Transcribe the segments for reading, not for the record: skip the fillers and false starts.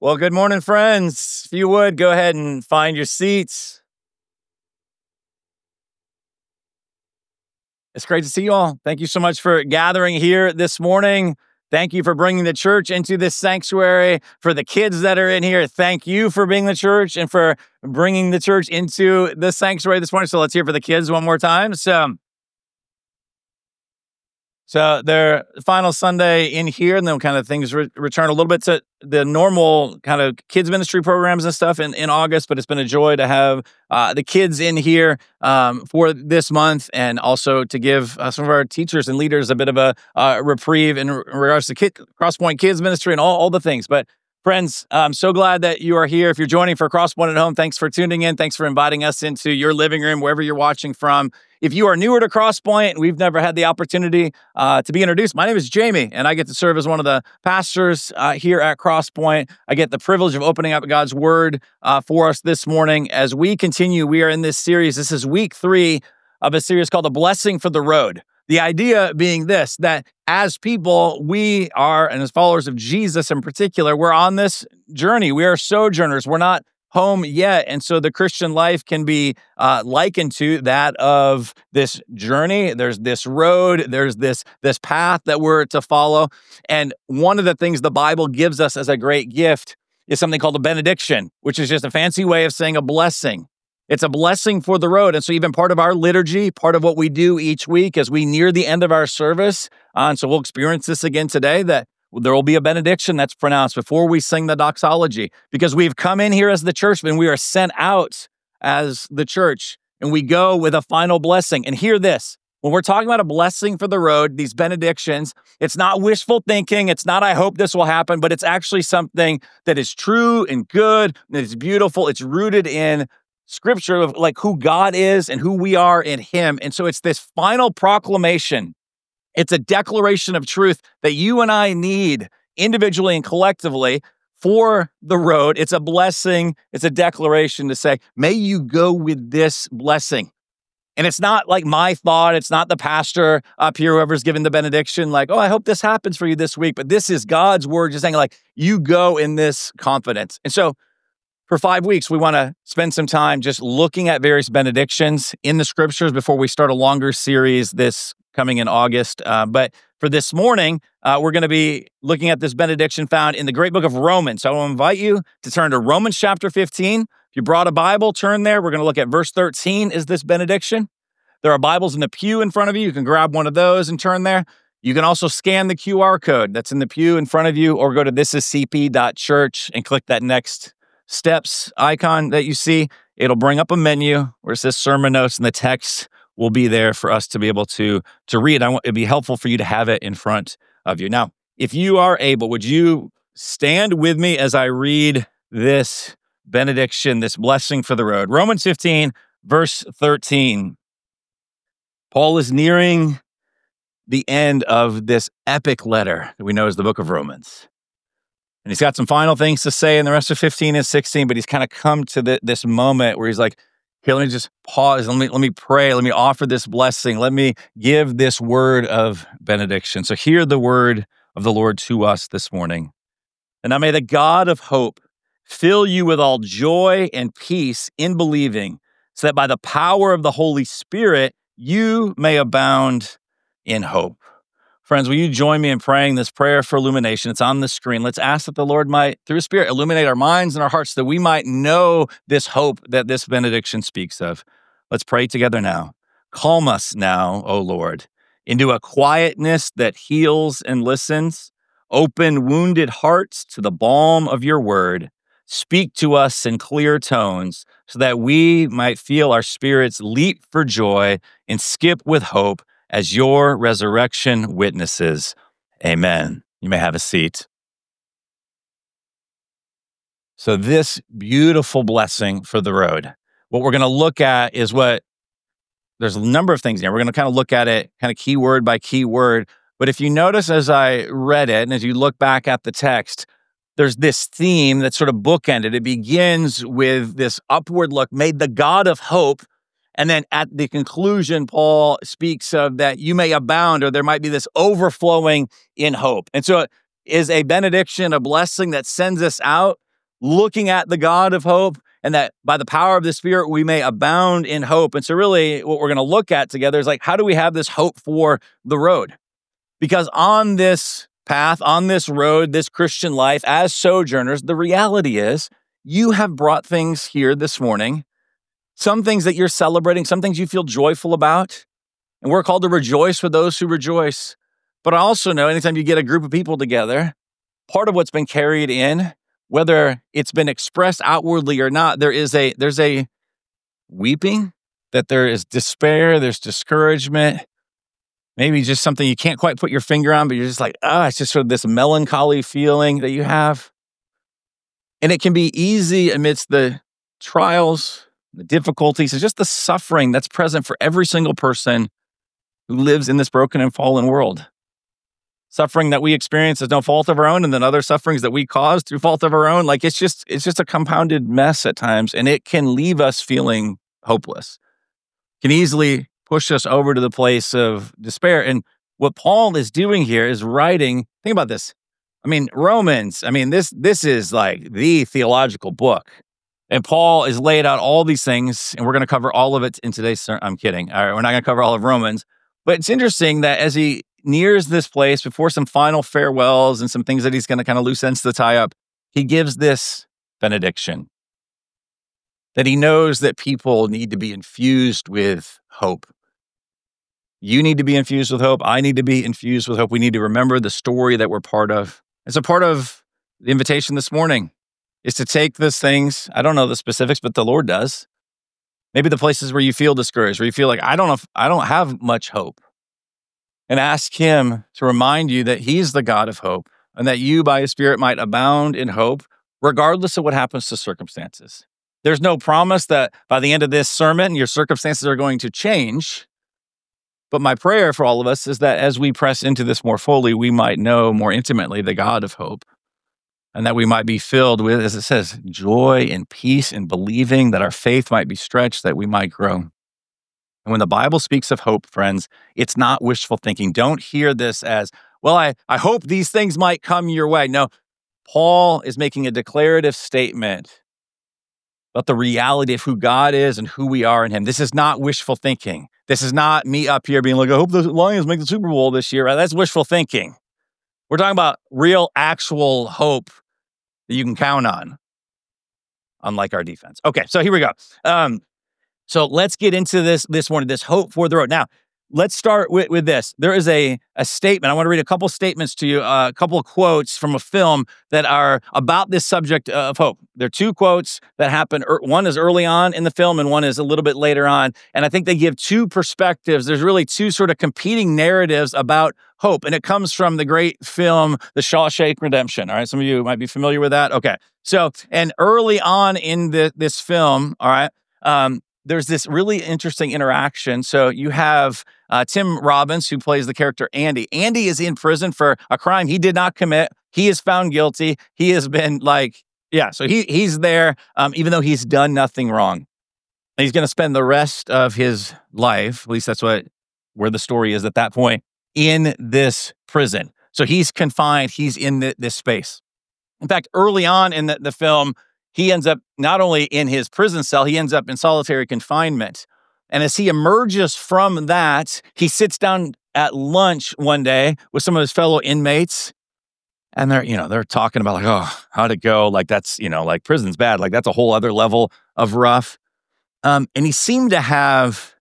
Well, good morning, friends. If you would, go ahead and find your seats. It's great to see you all. Thank you so much for gathering here this morning. Thank you for bringing the church into this sanctuary. For the kids that are in here, thank you for being the church and for bringing the church into the sanctuary this morning. So let's hear for the kids one more time. So their final Sunday in here, and then kind of things return a little bit to the normal kind of kids ministry programs and stuff in August. But it's been a joy to have the kids in here for this month, and also to give some of our teachers and leaders a bit of a reprieve in regards to Crosspoint Kids Ministry and all the things. But friends, I'm so glad that you are here. If you're joining for Crosspoint at Home, thanks for tuning in. Thanks for inviting us into your living room, wherever you're watching from. If you are newer to Crosspoint and we've never had the opportunity to be introduced, my name is Jamie, and I get to serve as one of the pastors here at Crosspoint. I get the privilege of opening up God's Word for us this morning. As we continue, we are in this series. This is week 3 of a series called A Blessing for the Road. The idea being this, that as people, we are, and as followers of Jesus in particular, we're on this journey. We are sojourners. We're not home yet. And so the Christian life can be likened to that of this journey. There's this road, there's this path that we're to follow. And one of the things the Bible gives us as a great gift is something called a benediction, which is just a fancy way of saying a blessing. It's a blessing for the road. And so even part of our liturgy, part of what we do each week as we near the end of our service, and so we'll experience this again today, that there will be a benediction that's pronounced before we sing the doxology, because we've come in here as the church, and we are sent out as the church, and we go with a final blessing. And hear this, when we're talking about a blessing for the road, these benedictions, it's not wishful thinking. It's not, I hope this will happen, but it's actually something that is true and good, and it's beautiful. It's rooted in Scripture of like who God is and who we are in Him. And so it's this final proclamation. It's a declaration of truth that you and I need individually and collectively for the road. It's a blessing. It's a declaration to say, may you go with this blessing. And it's not like my thought. It's not the pastor up here, whoever's giving the benediction, like, oh, I hope this happens for you this week. But this is God's word just saying, like, you go in this confidence. And so for 5 weeks, we want to spend some time just looking at various benedictions in the Scriptures before we start a longer series this coming in August. But for this morning, we're going to be looking at this benediction found in the great book of Romans. So I will invite you to turn to Romans chapter 15. If you brought a Bible, turn there. We're going to look at verse 13 is this benediction. There are Bibles in the pew in front of you. You can grab one of those and turn there. You can also scan the QR code that's in the pew in front of you, or go to thisiscp.church and click that next steps icon that you see. It'll bring up a menu where it says sermon notes, and the text will be there for us to be able to read. It'd be helpful for you to have it in front of you. Now, if you are able, would you stand with me as I read this benediction, this blessing for the road? Romans 15, verse 13. Paul is nearing the end of this epic letter that we know as the book of Romans. And he's got some final things to say in the rest of 15 and 16, but he's kind of come to this moment where he's like, here, let me just pause. Let me pray. Let me offer this blessing. Let me give this word of benediction. So hear the word of the Lord to us this morning. And now may the God of hope fill you with all joy and peace in believing, so that by the power of the Holy Spirit, you may abound in hope. Friends, will you join me in praying this prayer for illumination? It's on the screen. Let's ask that the Lord might, through His Spirit, illuminate our minds and our hearts, so that we might know this hope that this benediction speaks of. Let's pray together now. Calm us now, O Lord, into a quietness that heals and listens. Open wounded hearts to the balm of your word. Speak to us in clear tones, so that we might feel our spirits leap for joy and skip with hope as your resurrection witnesses. Amen. You may have a seat. So this beautiful blessing for the road, what we're going to look at is there's a number of things here. We're going to kind of look at it kind of keyword by keyword. But if you notice as I read it, and as you look back at the text, there's this theme that's sort of bookended. It begins with this upward look, made the God of hope. And then at the conclusion, Paul speaks of that you may abound, or there might be this overflowing in hope. And so it is a benediction, a blessing that sends us out looking at the God of hope, and that by the power of the Spirit, we may abound in hope. And so really what we're going to look at together is like, how do we have this hope for the road? Because on this path, on this road, this Christian life as sojourners, the reality is you have brought things here this morning, some things that you're celebrating, some things you feel joyful about. And we're called to rejoice with those who rejoice. But I also know anytime you get a group of people together, part of what's been carried in, whether it's been expressed outwardly or not, there's a weeping, that there is despair, there's discouragement, maybe just something you can't quite put your finger on, but you're just like, it's just sort of this melancholy feeling that you have. And it can be easy amidst the trials, the difficulties, and just the suffering that's present for every single person who lives in this broken and fallen world. Suffering that we experience is no fault of our own, and then other sufferings that we cause through fault of our own. Like it's just a compounded mess at times, and it can leave us feeling hopeless. It can easily push us over to the place of despair. And what Paul is doing here is writing, think about this. I mean, Romans, this is like the theological book. And Paul is laid out all these things, and we're going to cover all of it in today's sermon. I'm kidding. All right, we're not going to cover all of Romans. But it's interesting that as he nears this place, before some final farewells and some things that he's going to kind of loose ends to tie up, he gives this benediction. That he knows that people need to be infused with hope. You need to be infused with hope. I need to be infused with hope. We need to remember the story that we're part of. It's a part of the invitation this morning is to take those things. I don't know the specifics, but the Lord does. Maybe the places where you feel discouraged, where you feel like, I don't have much hope. And ask him to remind you that he's the God of hope and that you by his Spirit might abound in hope, regardless of what happens to circumstances. There's no promise that by the end of this sermon, your circumstances are going to change. But my prayer for all of us is that as we press into this more fully, we might know more intimately the God of hope, and that we might be filled with, as it says, joy and peace in believing, that our faith might be stretched, that we might grow. And when the Bible speaks of hope, friends, it's not wishful thinking. Don't hear this as, well, I hope these things might come your way. No, Paul is making a declarative statement about the reality of who God is and who we are in him. This is not wishful thinking. This is not me up here being like, I hope the Lions make the Super Bowl this year. Right? That's wishful thinking. We're talking about real, actual hope that you can count on, unlike our defense. Okay, so here we go. So let's get into this morning, this hope for the road. Now, let's start with this. There is a statement. I want to read a couple statements to you, a couple of quotes from a film that are about this subject of hope. There are two quotes that happen. One is early on in the film and one is a little bit later on. And I think they give two perspectives. There's really two sort of competing narratives about hope. And it comes from the great film, The Shawshank Redemption. All right. Some of you might be familiar with that. Okay. So, and early on in this film, all right, there's this really interesting interaction. So you have Tim Robbins, who plays the character Andy. Andy is in prison for a crime he did not commit. He is found guilty. He has been so he's there, even though he's done nothing wrong. And he's going to spend the rest of his life, at least that's where the story is at that point, in this prison. So he's confined. He's in this space. In fact, early on in the film, he ends up not only in his prison cell, he ends up in solitary confinement. And as he emerges from that, he sits down at lunch one day with some of his fellow inmates. And they're talking about how'd it go? Like that's, like prison's bad. Like that's a whole other level of rough. And he seemed to have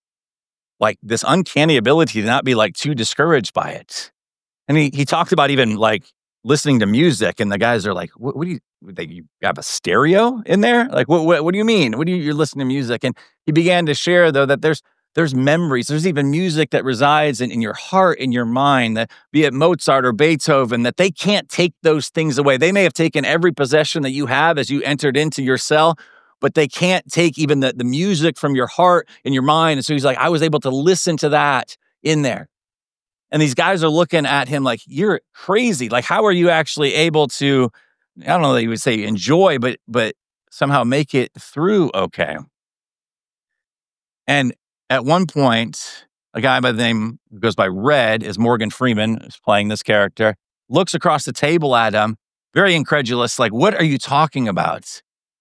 like this uncanny ability to not be like too discouraged by it. And he talked about even like listening to music, and the guys are like, what do you have a stereo in there? Like, what do you mean? You're listening to music? And he began to share, though, that there's memories. There's even music that resides in your heart, in your mind, that be it Mozart or Beethoven, that they can't take those things away. They may have taken every possession that you have as you entered into your cell, but they can't take even the music from your heart and your mind. And so he's like, I was able to listen to that in there. And these guys are looking at him like, you're crazy. Like, how are you actually able to, I don't know that you would say enjoy, but somehow make it through okay? And at one point, a guy by the name who goes by Red, is Morgan Freeman, is playing this character, looks across the table at him very incredulous, like, what are you talking about?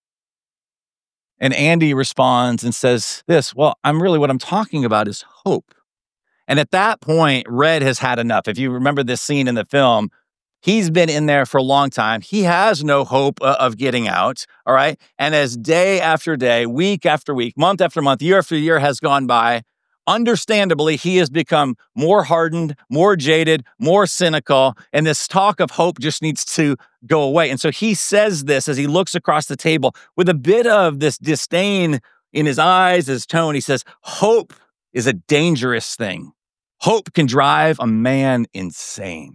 And Andy responds and says this, well, what I'm talking about is hope. And at that point, Red has had enough. If you remember this scene in the film, he's been in there for a long time. He has no hope of getting out. All right. And as day after day, week after week, month after month, year after year has gone by, understandably, he has become more hardened, more jaded, more cynical. And this talk of hope just needs to go away. And so he says this as he looks across the table with a bit of this disdain in his eyes, his tone. He says, hope is a dangerous thing. Hope can drive a man insane.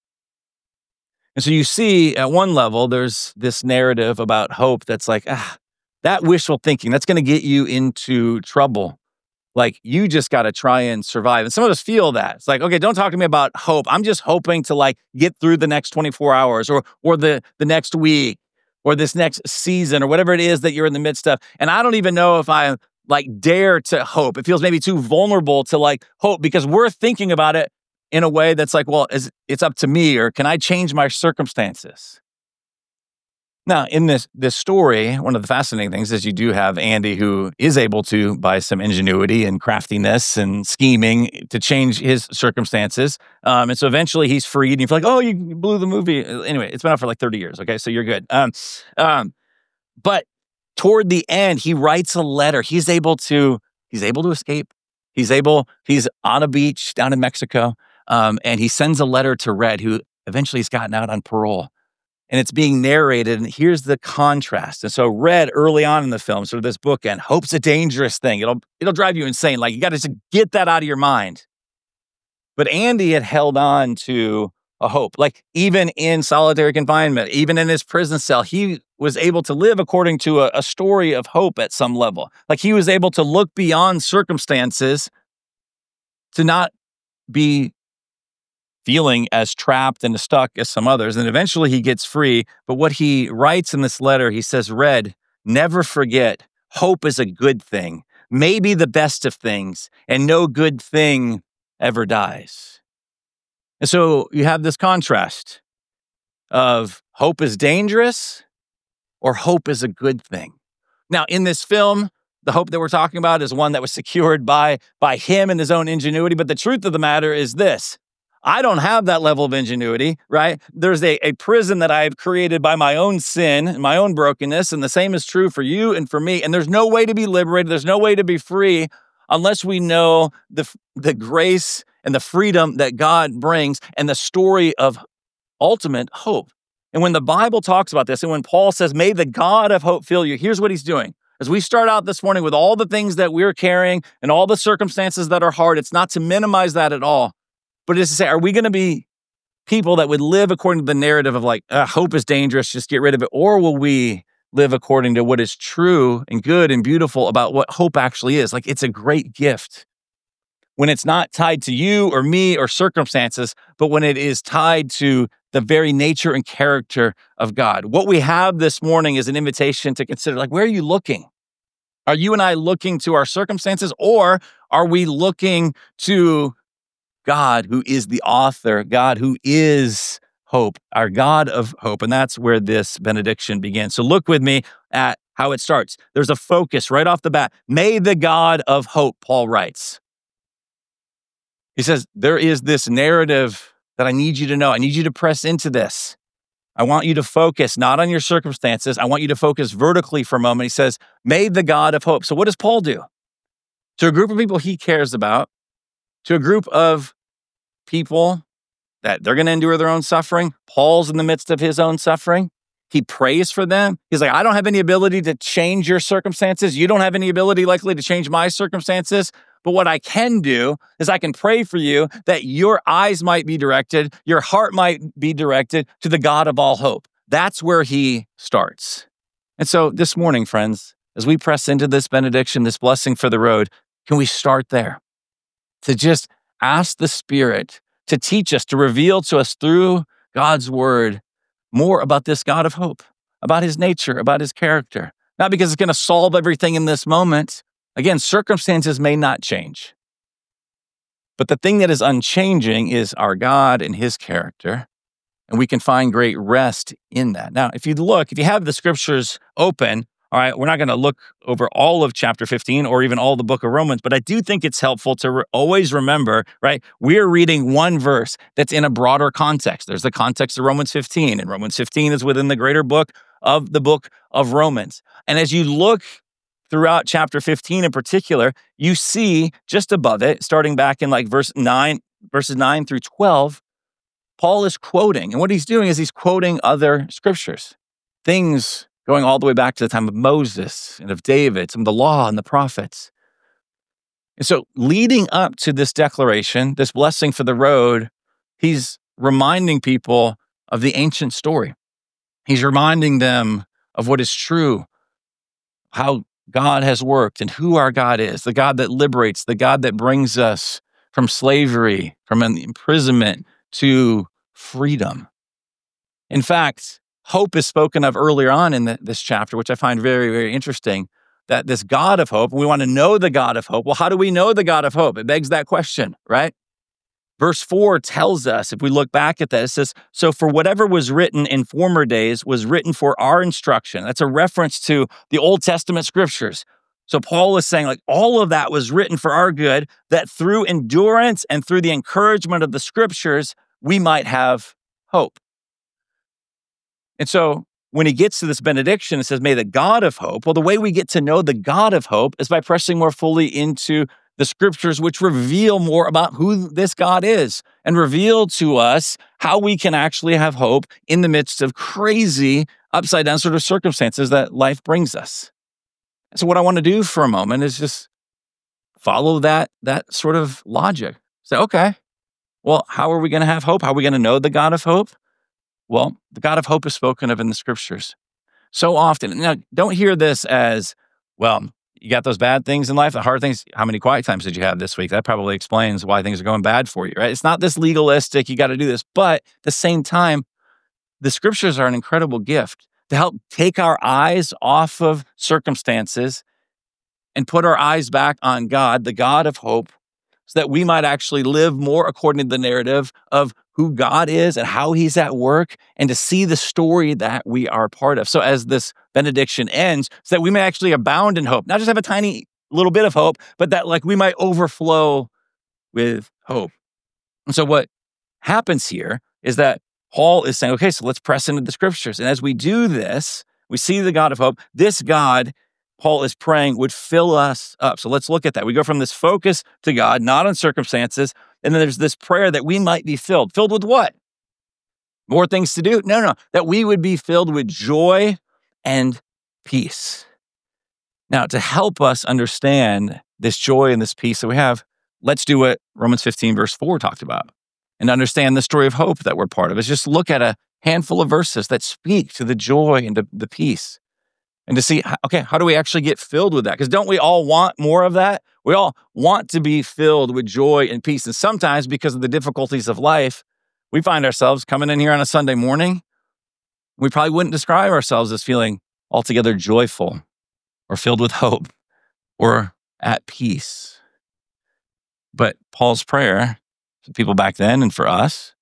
And so you see at one level, there's this narrative about hope that's like, that wishful thinking, that's going to get you into trouble. Like, you just got to try and survive. And some of us feel that. It's like, okay, don't talk to me about hope. I'm just hoping to like get through the next 24 hours or the next week or this next season or whatever it is that you're in the midst of. And I don't even know if I like dare to hope. It feels maybe too vulnerable to like hope because we're thinking about it in a way that's like, well, it's up to me, or can I change my circumstances? Now, in this story, one of the fascinating things is you do have Andy who is able to, by some ingenuity and craftiness and scheming, to change his circumstances. And so eventually he's freed, and you feel like, oh, you blew the movie. Anyway, it's been out for like 30 years, okay? So you're good. But toward the end, he writes a letter. He's able to escape. He's on a beach down in Mexico, and he sends a letter to Red, who eventually has gotten out on parole. And it's being narrated, and here's the contrast. And so Red, early on in the film, sort of this bookend, hope's a dangerous thing. It'll drive you insane. Like, you got to get that out of your mind. But Andy had held on to a hope. Like, even in solitary confinement, even in his prison cell, he was able to live according to a story of hope at some level. Like, he was able to look beyond circumstances to not be feeling as trapped and stuck as some others. And eventually he gets free. But what he writes in this letter, he says, Red, never forget, hope is a good thing, maybe the best of things, and no good thing ever dies. And so you have this contrast of hope is dangerous or hope is a good thing. Now, in this film, the hope that we're talking about is one that was secured by him and his own ingenuity. But the truth of the matter is this. I don't have that level of ingenuity, right? There's a prison that I have created by my own sin and my own brokenness, and the same is true for you and for me. And there's no way to be liberated. There's no way to be free unless we know the grace and the freedom that God brings and the story of ultimate hope. And when the Bible talks about this, and when Paul says, may the God of hope fill you, here's what he's doing. As we start out this morning with all the things that we're carrying and all the circumstances that are hard, it's not to minimize that at all. But it's to say, are we going to be people that would live according to the narrative of like, hope is dangerous, just get rid of it? Or will we live according to what is true and good and beautiful about what hope actually is? Like, it's a great gift when it's not tied to you or me or circumstances, but when it is tied to the very nature and character of God. What we have this morning is an invitation to consider, like, where are you looking? Are you and I looking to our circumstances, or are we looking to God, who is the author, God, who is hope, our God of hope? And that's where this benediction begins. So look with me at how it starts. There's a focus right off the bat. May the God of hope, Paul writes. He says, there is this narrative that I need you to know. I need you to press into this. I want you to focus not on your circumstances. I want you to focus vertically for a moment. He says, may the God of hope. So what does Paul do? To a group of people he cares about, to a group of people that they're going to endure their own suffering. Paul's in the midst of his own suffering. He prays for them. He's like, I don't have any ability to change your circumstances. You don't have any ability likely to change my circumstances. But what I can do is I can pray for you that your eyes might be directed, your heart might be directed to the God of all hope. That's where he starts. And so this morning, friends, as we press into this benediction, this blessing for the road, can we start there? To just ask the Spirit to teach us, to reveal to us through God's word more about this God of hope, about his nature, about his character. Not because it's going to solve everything in this moment. Again, circumstances may not change. But the thing that is unchanging is our God and his character. And we can find great rest in that. Now, if you have the scriptures open, all right, we're not going to look over all of chapter 15 or even all the book of Romans, but I do think it's helpful to always remember, right? We're reading one verse that's in a broader context. There's the context of Romans 15, and Romans 15 is within the greater book of Romans. And as you look throughout chapter 15 in particular, you see just above it, starting back in like verses 9 through 12, Paul is quoting. And what he's doing is he's quoting other scriptures, things going all the way back to the time of Moses and of David, some of the law and the prophets. And so leading up to this declaration, this blessing for the road, he's reminding people of the ancient story. He's reminding them of what is true, how God has worked and who our God is, the God that liberates, the God that brings us from slavery, from imprisonment to freedom. In fact, hope is spoken of earlier on in this chapter, which I find very, very interesting, that this God of hope, we want to know the God of hope. Well, how do we know the God of hope? It begs that question, right? Verse 4 tells us, if we look back at that, it says, so for whatever was written in former days was written for our instruction. That's a reference to the Old Testament scriptures. So Paul is saying, like, all of that was written for our good, that through endurance and through the encouragement of the scriptures, we might have hope. And so when he gets to this benediction, it says, may the God of hope. Well, the way we get to know the God of hope is by pressing more fully into the scriptures, which reveal more about who this God is and reveal to us how we can actually have hope in the midst of crazy, upside down sort of circumstances that life brings us. So what I want to do for a moment is just follow that sort of logic. Say, okay, well, how are we going to have hope? How are we going to know the God of hope? Well, the God of hope is spoken of in the scriptures so often. Now, don't hear this as, well, you got those bad things in life, the hard things. How many quiet times did you have this week? That probably explains why things are going bad for you, right? It's not this legalistic, you got to do this. But at the same time, the scriptures are an incredible gift to help take our eyes off of circumstances and put our eyes back on God, the God of hope, so that we might actually live more according to the narrative of who God is and how he's at work, and to see the story that we are part of. So as this benediction ends, so that we may actually abound in hope, not just have a tiny little bit of hope, but that like we might overflow with hope. And so what happens here is that Paul is saying, okay, so let's press into the scriptures. And as we do this, we see the God of hope. This God, Paul is praying, would fill us up. So let's look at that. We go from this focus to God, not on circumstances. And then there's this prayer that we might be filled. Filled with what? More things to do? No. That we would be filled with joy and peace. Now, to help us understand this joy and this peace that we have, let's do what Romans 15 verse 4 talked about and understand the story of hope that we're part of. Is just look at a handful of verses that speak to the joy and the peace. And to see, okay, how do we actually get filled with that? Because don't we all want more of that? We all want to be filled with joy and peace. And sometimes because of the difficulties of life, we find ourselves coming in here on a Sunday morning. We probably wouldn't describe ourselves as feeling altogether joyful or filled with hope or at peace. But Paul's prayer for people back then and for us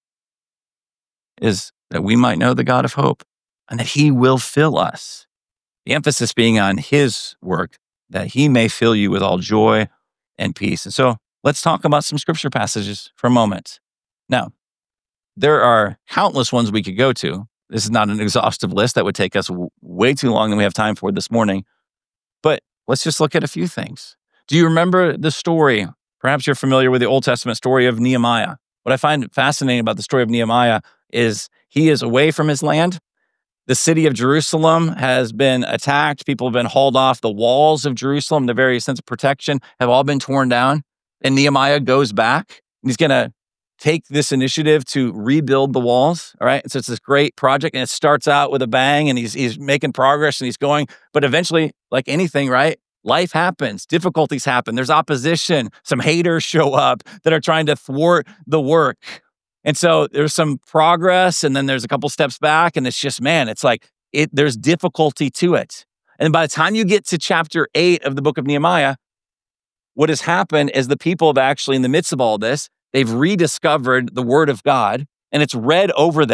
is that we might know the God of hope and that he will fill us. The emphasis being on his work, that he may fill you with all joy and peace. And so let's talk about some scripture passages for a moment. Now, there are countless ones we could go to. This is not an exhaustive list that would take us way too long than we have time for this morning. But let's just look at a few things. Do you remember the story? Perhaps you're familiar with the Old Testament story of Nehemiah. What I find fascinating about the story of Nehemiah is he is away from his land. The city of Jerusalem has been attacked. People have been hauled off. The walls of Jerusalem, the very sense of protection, have all been torn down. And Nehemiah goes back. And he's going to take this initiative to rebuild the walls. All right. And so it's this great project, and it starts out with a bang, and he's making progress and he's going. But eventually, like anything, right? Life happens. Difficulties happen. There's opposition. Some haters show up that are trying to thwart the work. And so there's some progress, and then there's a couple steps back, and it's just, man, it's like there's difficulty to it. And by the time you get to chapter 8 of the book of Nehemiah, what has happened is the people have actually, in the midst of all this, they've rediscovered the word of God, and it's read over them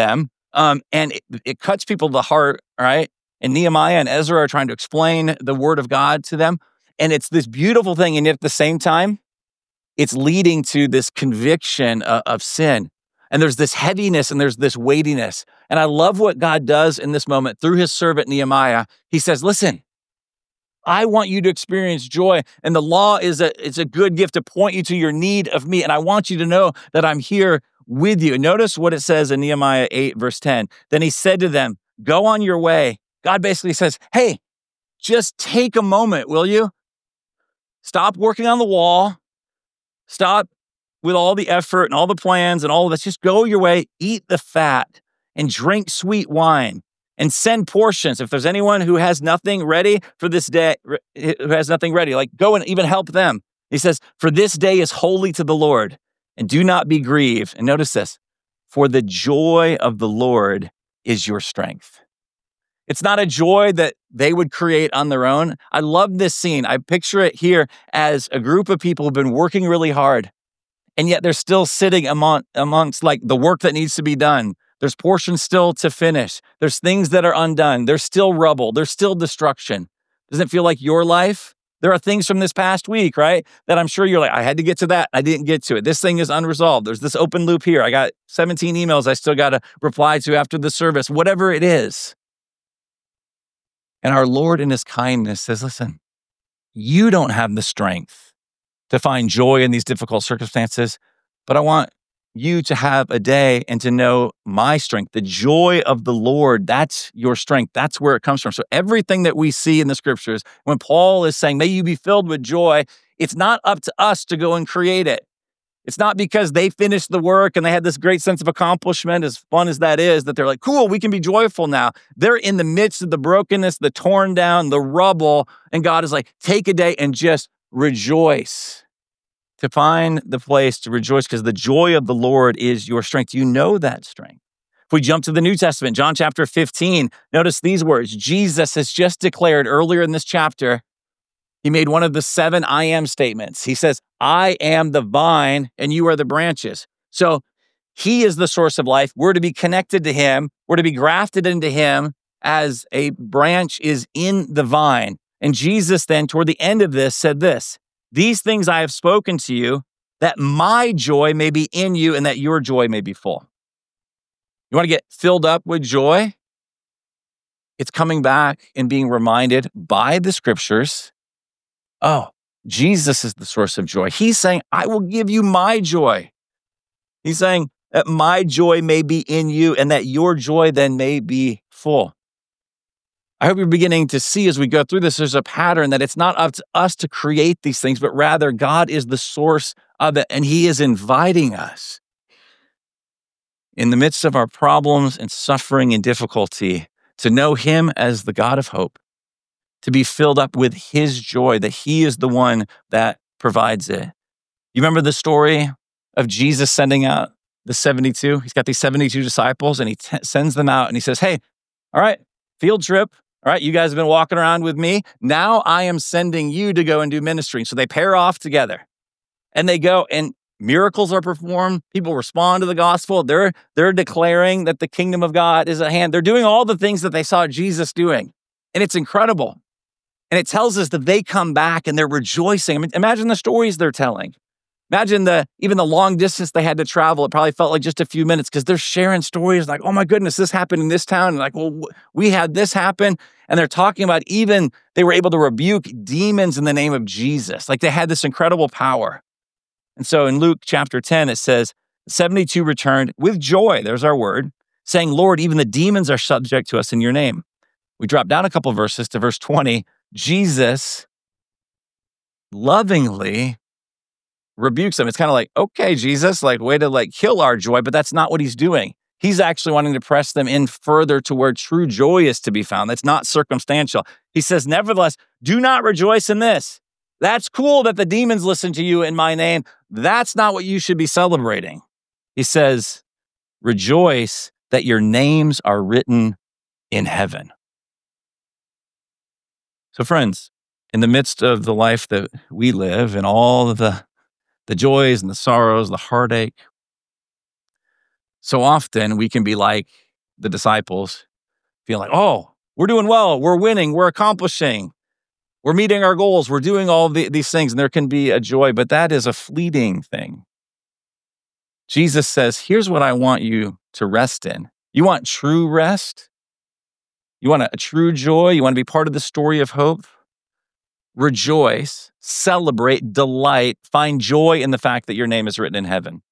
And it cuts people to the heart, right? And Nehemiah and Ezra are trying to explain the word of God to them. And it's this beautiful thing. And yet at the same time, it's leading to this conviction of sin. And there's this heaviness and there's this weightiness. And I love what God does in this moment through his servant Nehemiah. He says, listen, I want you to experience joy. And the law is a good gift to point you to your need of me. And I want you to know that I'm here with you. Notice what it says in Nehemiah 8, verse 10. Then he said to them, go on your way. God basically says, hey, just take a moment, will you? Stop working on the wall. Stop with all the effort and all the plans and all of this. Just go your way, eat the fat, and drink sweet wine, and send portions. If there's anyone who has nothing ready for this day, who has nothing ready, like go and even help them. He says, for this day is holy to the Lord, and do not be grieved. And notice this, for the joy of the Lord is your strength. It's not a joy that they would create on their own. I love this scene. I picture it here as a group of people who've been working really hard, and yet they're still sitting amongst like the work that needs to be done. There's portions still to finish. There's things that are undone. There's still rubble. There's still destruction. Doesn't it feel like your life? There are things from this past week, right? That I'm sure you're like, I had to get to that. I didn't get to it. This thing is unresolved. There's this open loop here. I got 17 emails I still got to reply to after the service, whatever it is. And our Lord in his kindness says, listen, you don't have the strength to find joy in these difficult circumstances, but I want you to have a day and to know my strength. The joy of the Lord, that's your strength. That's where it comes from. So everything that we see in the scriptures, when Paul is saying, may you be filled with joy, it's not up to us to go and create it. It's not because they finished the work and they had this great sense of accomplishment, as fun as that is, that they're like, cool, we can be joyful now. They're in the midst of the brokenness, the torn down, the rubble, and God is like, take a day and just rejoice. To find the place to rejoice, because the joy of the Lord is your strength. You know that strength. If we jump to the New Testament, John chapter 15, notice these words. Jesus has just declared earlier in this chapter, he made one of the 7 I am statements. He says, I am the vine and you are the branches. So he is the source of life. We're to be connected to him. We're to be grafted into him as a branch is in the vine. And Jesus then, toward the end of this, said this, these things I have spoken to you, that my joy may be in you and that your joy may be full. You want to get filled up with joy? It's coming back and being reminded by the scriptures, oh, Jesus is the source of joy. He's saying, I will give you my joy. He's saying that my joy may be in you and that your joy then may be full. I hope you're beginning to see as we go through this, there's a pattern that it's not up to us to create these things, but rather God is the source of it. And he is inviting us in the midst of our problems and suffering and difficulty to know him as the God of hope, to be filled up with his joy, that he is the one that provides it. You remember the story of Jesus sending out the 72? He's got these 72 disciples and he sends them out and he says, hey, all right, field trip. All right, you guys have been walking around with me. Now I am sending you to go and do ministry. So they pair off together and they go and miracles are performed. People respond to the gospel. They're declaring that the kingdom of God is at hand. They're doing all the things that they saw Jesus doing. And it's incredible. And it tells us that they come back and they're rejoicing. I mean, imagine the stories they're telling. Imagine even the long distance they had to travel. It probably felt like just a few minutes because they're sharing stories like, oh my goodness, this happened in this town. And like, well, we had this happen. And they're talking about even they were able to rebuke demons in the name of Jesus. Like they had this incredible power. And so in Luke chapter 10, it says, 72 returned with joy, there's our word, saying, Lord, even the demons are subject to us in your name. We drop down a couple verses to verse 20. Jesus lovingly rebukes them. It's kind of like, okay, Jesus, like way to like kill our joy, but that's not what he's doing. He's actually wanting to press them in further to where true joy is to be found. That's not circumstantial. He says, nevertheless, do not rejoice in this. That's cool that the demons listen to you in my name. That's not what you should be celebrating. He says, rejoice that your names are written in heaven. So friends, in the midst of the life that we live and all of the joys and the sorrows, the heartache, so often we can be like the disciples feel like, oh, we're doing well, we're winning, we're accomplishing, we're meeting our goals, we're doing all these things, and there can be a joy, but that is a fleeting thing. Jesus says, here's what I want you to rest in. You want true rest? You want a true joy? You want to be part of the story of hope? Rejoice, celebrate, delight, find joy in the fact that your name is written in heaven.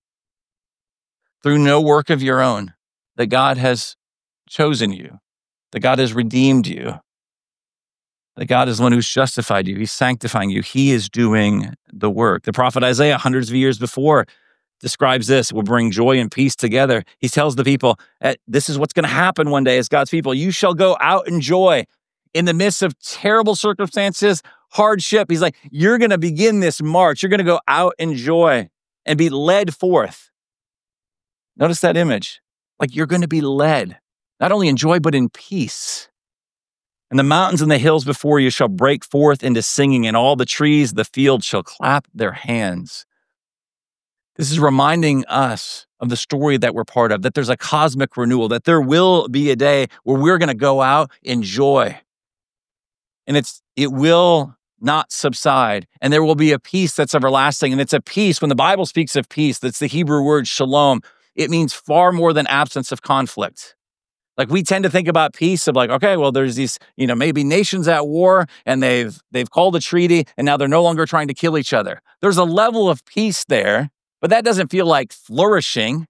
Through no work of your own, that God has chosen you, that God has redeemed you, that God is the one who's justified you. He's sanctifying you. He is doing the work. The prophet Isaiah, hundreds of years before, describes this, will bring joy and peace together. He tells the people, this is what's going to happen one day as God's people. You shall go out in joy in the midst of terrible circumstances, hardship. He's like, you're going to begin this march. You're going to go out in joy and be led forth. Notice that image. Like you're going to be led, not only in joy, but in peace. And the mountains and the hills before you shall break forth into singing, and all the trees of the field shall clap their hands. This is reminding us of the story that we're part of, that there's a cosmic renewal, that there will be a day where we're going to go out in joy. And it will not subside. And there will be a peace that's everlasting. And it's a peace, when the Bible speaks of peace, that's the Hebrew word shalom. It means far more than absence of conflict. Like we tend to think about peace of like, okay, well, there's these, maybe nations at war and they've called a treaty and now they're no longer trying to kill each other. There's a level of peace there, but that doesn't feel like flourishing.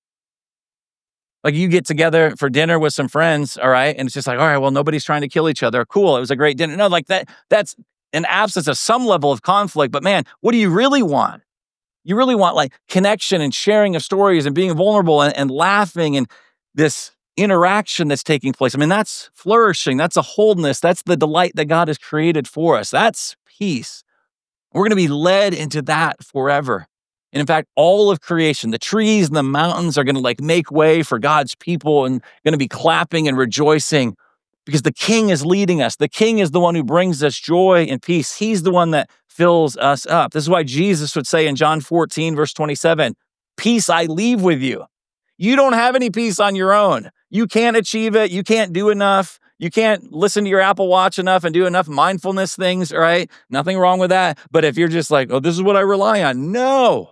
Like you get together for dinner with some friends, all right? And it's just like, all right, well, nobody's trying to kill each other. Cool, it was a great dinner. No, like that's an absence of some level of conflict. But man, what do you really want? You really want like connection and sharing of stories and being vulnerable and laughing and this interaction that's taking place. I mean, that's flourishing. That's a wholeness. That's the delight that God has created for us. That's peace. We're going to be led into that forever. And in fact, all of creation, the trees and the mountains are going to like make way for God's people and going to be clapping and rejoicing because the King is leading us. The King is the one who brings us joy and peace. He's the one that fills us up. This is why Jesus would say in John 14, verse 27, peace I leave with you. You don't have any peace on your own. You can't achieve it. You can't do enough. You can't listen to your Apple Watch enough and do enough mindfulness things, right? Nothing wrong with that. But if you're just like, oh, this is what I rely on. No.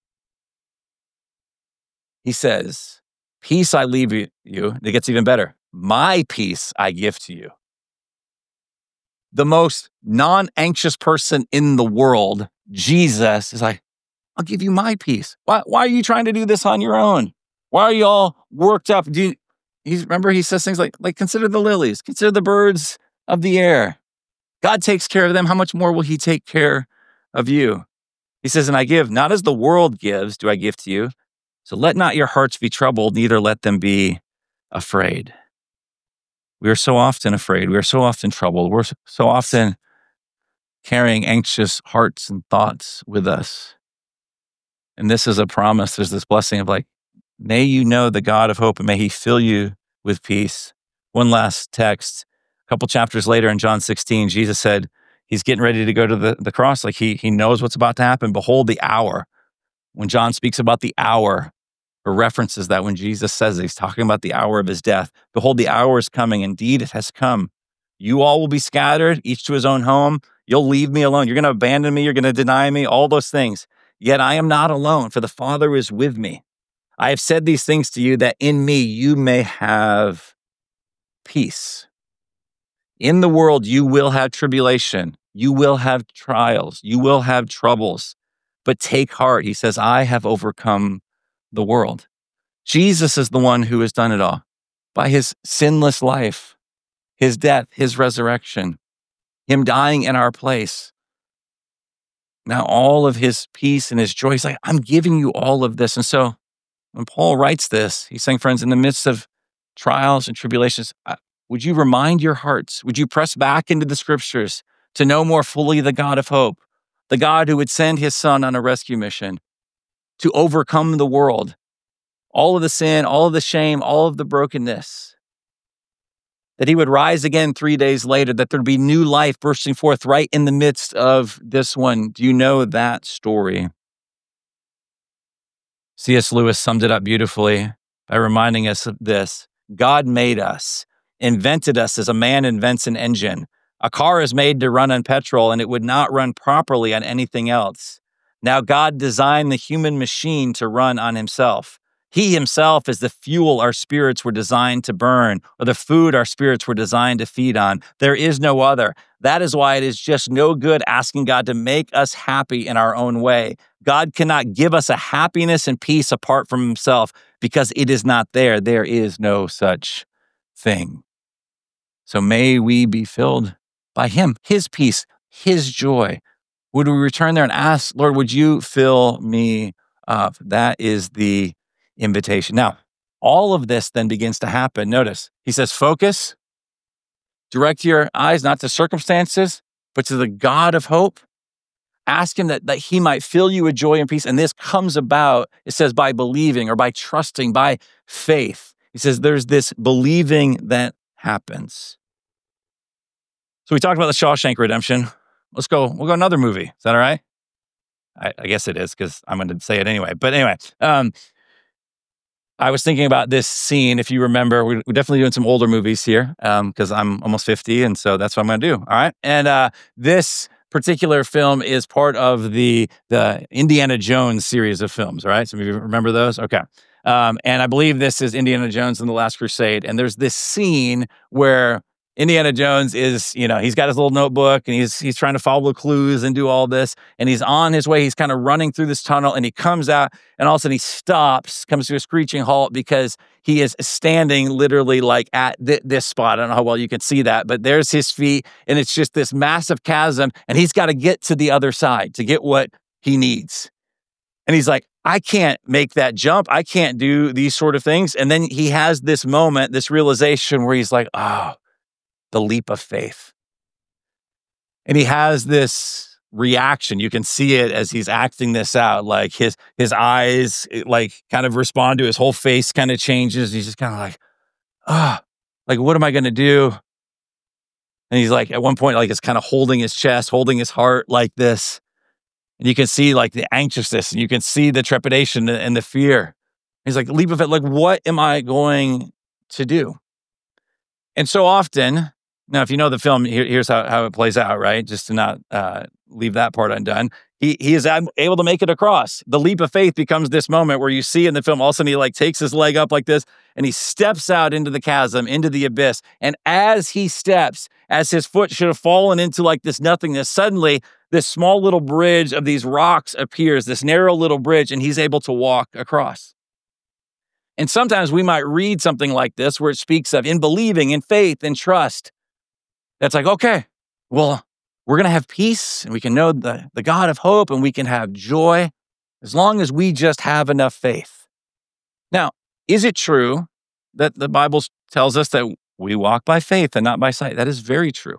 He says, peace I leave you. It gets even better. My peace I give to you. The most non-anxious person in the world, Jesus, is like, I'll give you my peace. Why are you trying to do this on your own? Why are you all worked up? Remember, he says things like consider the lilies, consider the birds of the air. God takes care of them. How much more will he take care of you? He says, and I give, not as the world gives, do I give to you. So let not your hearts be troubled, neither let them be afraid. We are so often afraid. We are so often troubled. We're so often carrying anxious hearts and thoughts with us. And this is a promise. There's this blessing of like, may you know the God of hope and may he fill you with peace. One last text. A couple chapters later in John 16, Jesus said he's getting ready to go to the cross. Like he knows what's about to happen. Behold the hour. When John speaks about the hour, or references that when Jesus says it, he's talking about the hour of his death. Behold, the hour is coming. Indeed, it has come. You all will be scattered, each to his own home. You'll leave me alone. You're going to abandon me. You're going to deny me, all those things. Yet I am not alone, for the Father is with me. I have said these things to you that in me you may have peace. In the world you will have tribulation. You will have trials. You will have troubles. But take heart, he says, I have overcome the world. Jesus is the one who has done it all by his sinless life, his death, his resurrection, him dying in our place. Now all of his peace and his joy, he's like, I'm giving you all of this. And so when Paul writes this, he's saying, friends, in the midst of trials and tribulations, would you remind your hearts? Would you press back into the scriptures to know more fully the God of hope, the God who would send his son on a rescue mission to overcome the world, all of the sin, all of the shame, all of the brokenness, that he would rise again 3 days later, that there'd be new life bursting forth right in the midst of this one. Do you know that story? C.S. Lewis summed it up beautifully by reminding us of this. God made us, invented us as a man invents an engine. A car is made to run on petrol, and it would not run properly on anything else. Now God designed the human machine to run on himself. He himself is the fuel our spirits were designed to burn, or the food our spirits were designed to feed on. There is no other. That is why it is just no good asking God to make us happy in our own way. God cannot give us a happiness and peace apart from himself because it is not there. There is no such thing. So may we be filled by him, his peace, his joy. Would we return there and ask, Lord, would you fill me up? That is the invitation. Now, all of this then begins to happen. Notice, he says, focus, direct your eyes not to circumstances, but to the God of hope. Ask him that he might fill you with joy and peace. And this comes about, it says, by believing or by trusting, by faith. He says there's this believing that happens. So we talked about the Shawshank Redemption. We'll go another movie. Is that all right? I guess it is because I'm going to say it anyway. But anyway, I was thinking about this scene. If you remember, we're definitely doing some older movies here because I'm almost 50. And so that's what I'm going to do. All right. And this particular film is part of the Indiana Jones series of films. All right. Some of you remember those? Okay. And I believe this is Indiana Jones and the Last Crusade. And there's this scene where Indiana Jones is, he's got his little notebook and he's trying to follow the clues and do all this. And he's on his way. He's kind of running through this tunnel and he comes out and all of a sudden he stops, comes to a screeching halt because he is standing literally like at this spot. I don't know how well you can see that, but there's his feet and it's just this massive chasm and he's got to get to the other side to get what he needs. And he's like, I can't make that jump. I can't do these sort of things. And then he has this moment, this realization where he's like, oh, the leap of faith. And he has this reaction. You can see it as he's acting this out. Like his eyes like kind of respond to his whole face kind of changes. He's just kind of like, like, what am I going to do? And he's like, at one point, like, it's kind of holding his chest, holding his heart like this. And you can see like the anxiousness and you can see the trepidation and the fear. He's like, leap of faith. Like, what am I going to do? And so often, now, if you know the film, here's how it plays out, right? Just to not leave that part undone. He is able to make it across. The leap of faith becomes this moment where you see in the film, all of a sudden he like takes his leg up like this and he steps out into the chasm, into the abyss. And as he steps, as his foot should have fallen into like this nothingness, suddenly this small little bridge of these rocks appears, this narrow little bridge, and he's able to walk across. And sometimes we might read something like this where it speaks of in believing, in faith, in trust. That's like, okay, well, we're going to have peace and we can know the God of hope and we can have joy as long as we just have enough faith. Now, is it true that the Bible tells us that we walk by faith and not by sight? That is very true.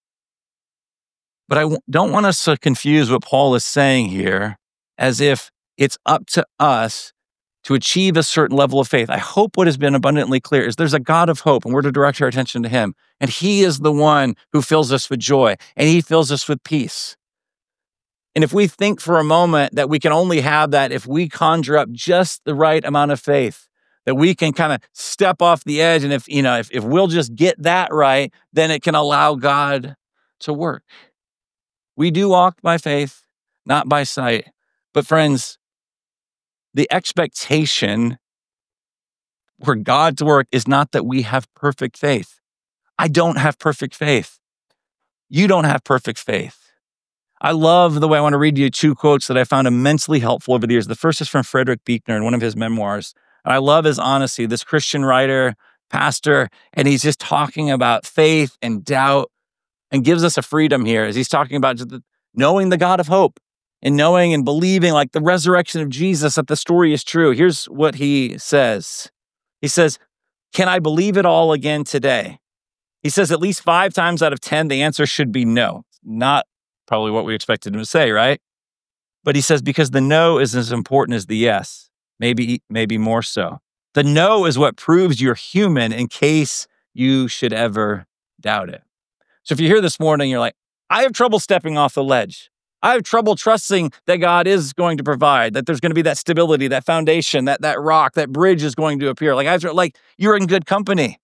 But I don't want us to confuse what Paul is saying here as if it's up to us to achieve a certain level of faith. I hope what has been abundantly clear is there's a God of hope and we're to direct our attention to him. And he is the one who fills us with joy and he fills us with peace. And if we think for a moment that we can only have that if we conjure up just the right amount of faith, that we can kind of step off the edge and if we'll just get that right, then it can allow God to work. We do walk by faith, not by sight. But friends, the expectation for God to work is not that we have perfect faith. I don't have perfect faith. You don't have perfect faith. I love the way I want to read you two quotes that I found immensely helpful over the years. The first is from Frederick Buechner in one of his memoirs. And I love his honesty, this Christian writer, pastor, and he's just talking about faith and doubt and gives us a freedom here as he's talking about just knowing the God of hope. And knowing and believing like the resurrection of Jesus, that the story is true. Here's what he says. He says, can I believe it all again today? He says at least 5 times out of 10, the answer should be no. Not probably what we expected him to say, right? But he says, because the no is as important as the yes, maybe more so. The no is what proves you're human in case you should ever doubt it. So if you're here this morning, you're like, I have trouble stepping off the ledge. I have trouble trusting that God is going to provide, that there's going to be that stability, that foundation, that rock, that bridge is going to appear. You're in good company.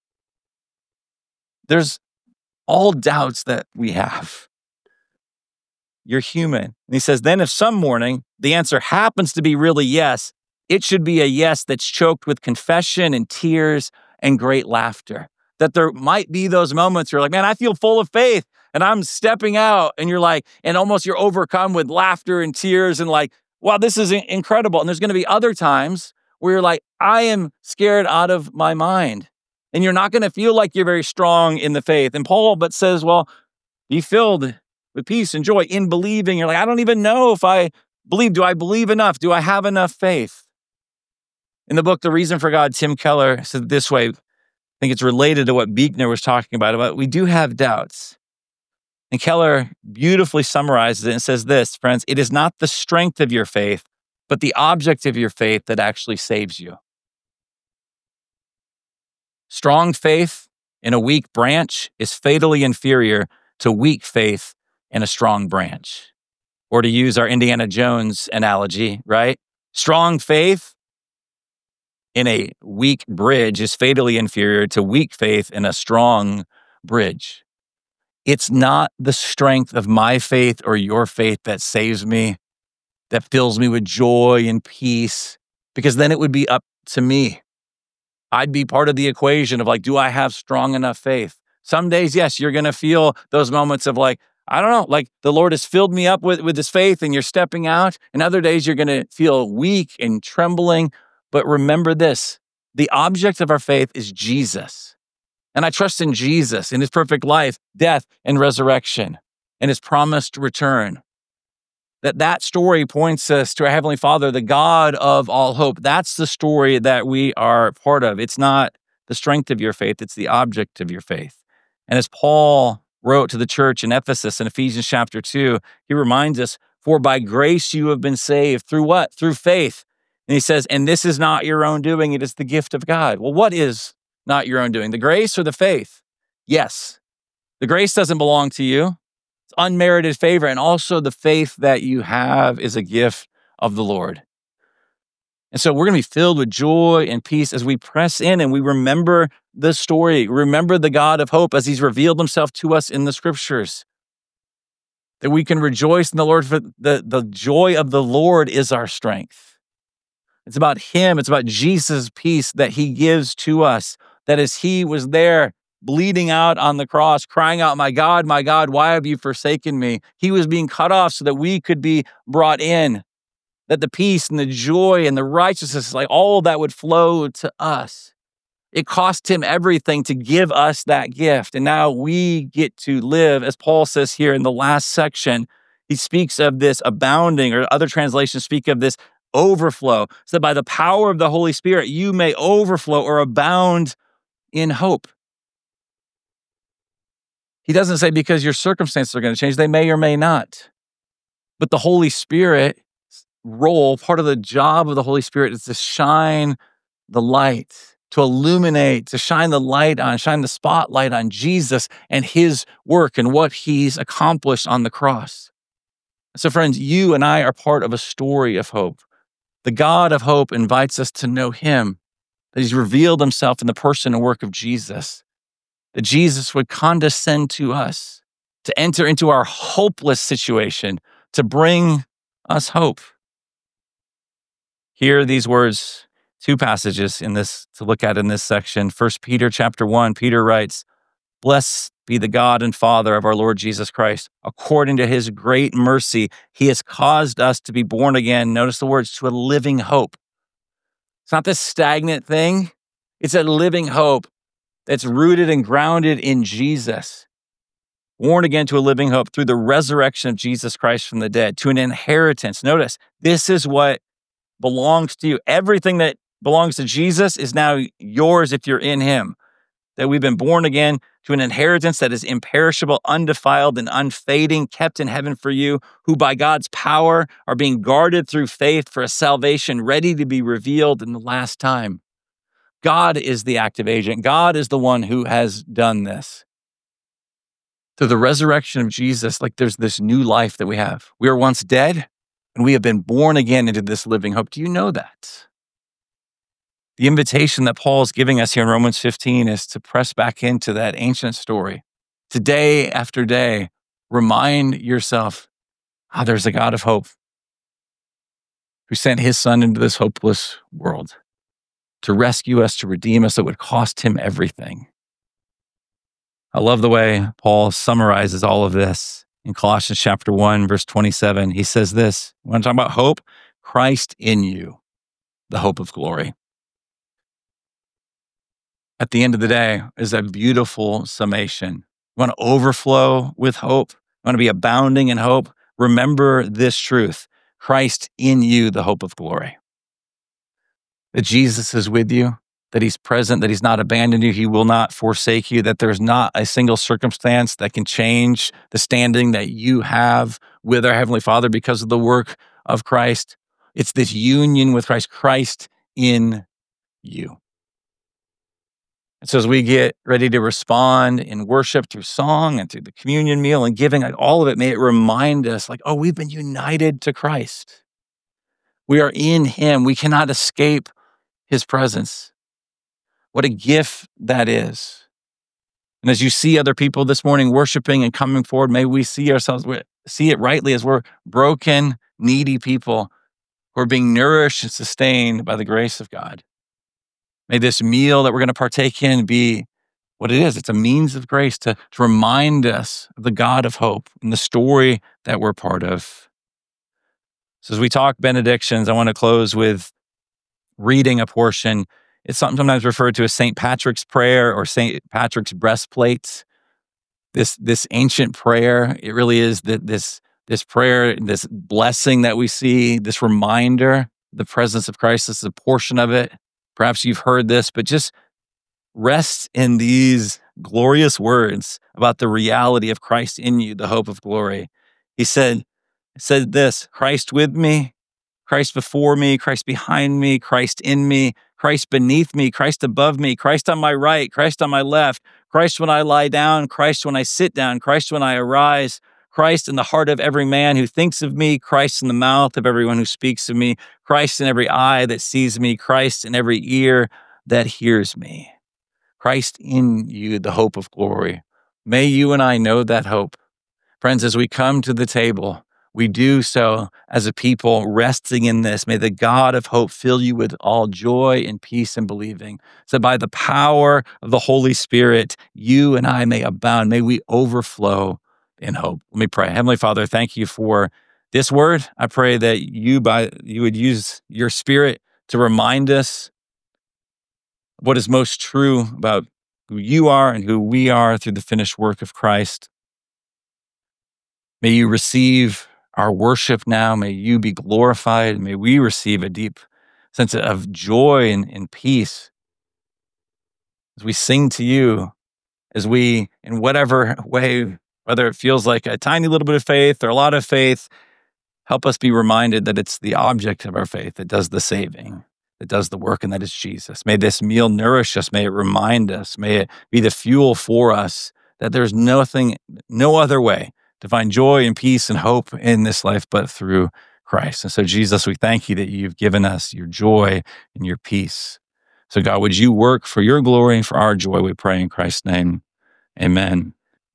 There's all doubts that we have. You're human. And he says, then if some morning the answer happens to be really yes, it should be a yes that's choked with confession and tears and great laughter. That there might be those moments where you're like, man, I feel full of faith and I'm stepping out, and you're like, and almost you're overcome with laughter and tears and like, wow, this is incredible. And there's going to be other times where you're like, I am scared out of my mind. And you're not going to feel like you're very strong in the faith. And Paul says, well, be filled with peace and joy in believing. You're like, I don't even know if I believe. Do I believe enough? Do I have enough faith? In the book, The Reason for God, Tim Keller said it this way. I think it's related to what Buechner was talking about we do have doubts. And Keller beautifully summarizes it and says this, friends, it is not the strength of your faith, but the object of your faith that actually saves you. Strong faith in a weak branch is fatally inferior to weak faith in a strong branch. Or to use our Indiana Jones analogy, right? Strong faith in a weak bridge is fatally inferior to weak faith in a strong bridge. It's not the strength of my faith or your faith that saves me, that fills me with joy and peace, because then it would be up to me. I'd be part of the equation of like, do I have strong enough faith? Some days, yes, you're going to feel those moments of like, I don't know, like the Lord has filled me up with his faith and you're stepping out. And other days you're going to feel weak and trembling. But remember this, the object of our faith is Jesus. And I trust in Jesus, in his perfect life, death, and resurrection, and his promised return. That story points us to our Heavenly Father, the God of all hope. That's the story that we are part of. It's not the strength of your faith, it's the object of your faith. And as Paul wrote to the church in Ephesus in Ephesians chapter 2, he reminds us, for by grace you have been saved. Through what? Through faith. And he says, and this is not your own doing, it is the gift of God. Well, what is not your own doing? The grace or the faith? Yes. The grace doesn't belong to you. It's unmerited favor. And also the faith that you have is a gift of the Lord. And so we're going to be filled with joy and peace as we press in and we remember the story, remember the God of hope as he's revealed himself to us in the scriptures. That we can rejoice in the Lord, for the joy of the Lord is our strength. It's about him. It's about Jesus' peace that he gives to us. That as he was there bleeding out on the cross, crying out, my God, why have you forsaken me? He was being cut off so that we could be brought in. That the peace and the joy and the righteousness, like all of that would flow to us. It cost him everything to give us that gift. And now we get to live, as Paul says here in the last section, he speaks of this abounding, or other translations speak of this overflow. So that by the power of the Holy Spirit, you may overflow or abound in hope. He doesn't say because your circumstances are going to change. They may or may not. But the Holy Spirit role, part of the job of the Holy Spirit is to shine the light, to illuminate, to shine the light on, shine the spotlight on Jesus and his work and what he's accomplished on the cross. So friends, you and I are part of a story of hope. The God of hope invites us to know him, that he's revealed himself in the person and work of Jesus, that Jesus would condescend to us, to enter into our hopeless situation, to bring us hope. Hear these words, two passages in this to look at in this section. 1 Peter chapter 1, Peter writes, blessed be the God and Father of our Lord Jesus Christ. According to his great mercy, he has caused us to be born again. Notice the words, to a living hope. It's not this stagnant thing. It's a living hope that's rooted and grounded in Jesus. Born again to a living hope through the resurrection of Jesus Christ from the dead, to an inheritance. Notice, this is what belongs to you. Everything that belongs to Jesus is now yours if you're in him. That we've been born again to an inheritance that is imperishable, undefiled, and unfading, kept in heaven for you, who by God's power are being guarded through faith for a salvation ready to be revealed in the last time. God is the active agent. God is the one who has done this. Through the resurrection of Jesus, like there's this new life that we have. We were once dead and we have been born again into this living hope. Do you know that? The invitation that Paul is giving us here in Romans 15 is to press back into that ancient story. To day after day, remind yourself, there's a God of hope who sent his son into this hopeless world to rescue us, to redeem us. It would cost him everything. I love the way Paul summarizes all of this in Colossians chapter 1, verse 27. He says this, when I'm talking about hope, Christ in you, the hope of glory. At the end of the day is a beautiful summation. You want to overflow with hope? You want to be abounding in hope? Remember this truth, Christ in you, the hope of glory. That Jesus is with you, that he's present, that he's not abandoned you, he will not forsake you, that there's not a single circumstance that can change the standing that you have with our Heavenly Father because of the work of Christ. It's this union with Christ, Christ in you. And so as we get ready to respond in worship through song and through the communion meal and giving, like all of it, may it remind us like, we've been united to Christ. We are in him. We cannot escape his presence. What a gift that is. And as you see other people this morning worshiping and coming forward, may we see ourselves, see it rightly as we're broken, needy people who are being nourished and sustained by the grace of God. May this meal that we're going to partake in be what it is. It's a means of grace to remind us of the God of hope and the story that we're part of. So as we talk benedictions, I want to close with reading a portion. It's sometimes referred to as St. Patrick's Prayer or St. Patrick's Breastplate. This ancient prayer, it really is this prayer, this blessing that we see, this reminder, the presence of Christ. This is a portion of it. Perhaps you've heard this, but just rest in these glorious words about the reality of Christ in you, the hope of glory. He said this, Christ with me, Christ before me, Christ behind me, Christ in me, Christ beneath me, Christ above me, Christ on my right, Christ on my left, Christ when I lie down, Christ when I sit down, Christ when I arise, Christ in the heart of every man who thinks of me, Christ in the mouth of everyone who speaks of me, Christ in every eye that sees me, Christ in every ear that hears me. Christ in you, the hope of glory. May you and I know that hope. Friends, as we come to the table, we do so as a people resting in this. May the God of hope fill you with all joy and peace in believing. So by the power of the Holy Spirit, you and I may abound. May we overflow in hope. Let me pray. Heavenly Father, thank you for this word. I pray that you would use your Spirit to remind us what is most true about who you are and who we are through the finished work of Christ. May you receive our worship now. May you be glorified. May we receive a deep sense of joy and peace as we sing to you, as we, in whatever way, whether it feels like a tiny little bit of faith or a lot of faith, help us be reminded that it's the object of our faith that does the saving, that does the work, and that is Jesus. May this meal nourish us. May it remind us. May it be the fuel for us that there's no other way to find joy and peace and hope in this life but through Christ. And so, Jesus, we thank you that you've given us your joy and your peace. So, God, would you work for your glory and for our joy, we pray in Christ's name. Amen.